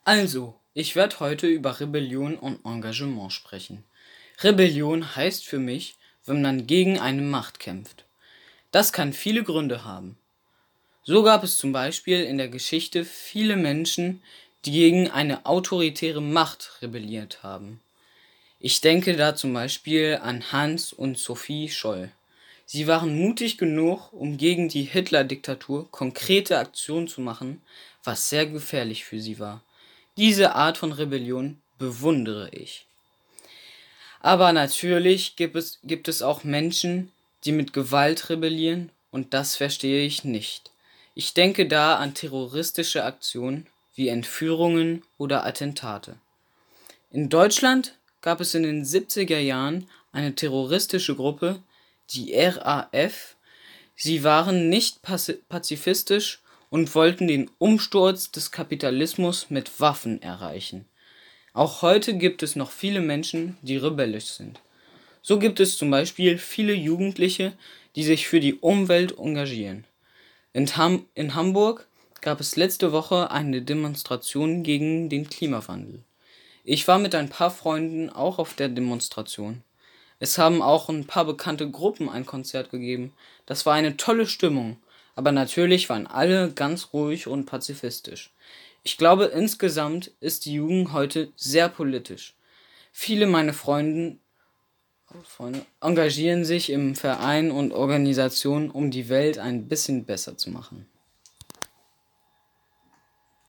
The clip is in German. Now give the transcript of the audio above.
Also, ich werde heute über Rebellion und Engagement sprechen. Rebellion heißt für mich, wenn man gegen eine Macht kämpft. Das kann viele Gründe haben. So gab es zum Beispiel in der Geschichte viele Menschen, die gegen eine autoritäre Macht rebelliert haben. Ich denke da zum Beispiel an Hans und Sophie Scholl. Sie waren mutig genug, um gegen die Hitler-Diktatur konkrete Aktionen zu machen, was sehr gefährlich für sie war. Diese Art von Rebellion bewundere ich. Aber natürlich gibt es auch Menschen, die mit Gewalt rebellieren, und das verstehe ich nicht. Ich denke da an terroristische Aktionen wie Entführungen oder Attentate. In Deutschland gab es in den 70er Jahren eine terroristische Gruppe, die RAF. Sie waren nicht pazifistisch und wollten den Umsturz des Kapitalismus mit Waffen erreichen. Auch heute gibt es noch viele Menschen, die rebellisch sind. So gibt es zum Beispiel viele Jugendliche, die sich für die Umwelt engagieren. In Hamburg gab es letzte Woche eine Demonstration gegen den Klimawandel. Ich war mit ein paar Freunden auch auf der Demonstration. Es haben auch ein paar bekannte Gruppen ein Konzert gegeben. Das war eine tolle Stimmung, aber natürlich waren alle ganz ruhig und pazifistisch. Ich glaube, insgesamt ist die Jugend heute sehr politisch. Viele meiner Freunde engagieren sich im Verein und Organisationen, um die Welt ein bisschen besser zu machen.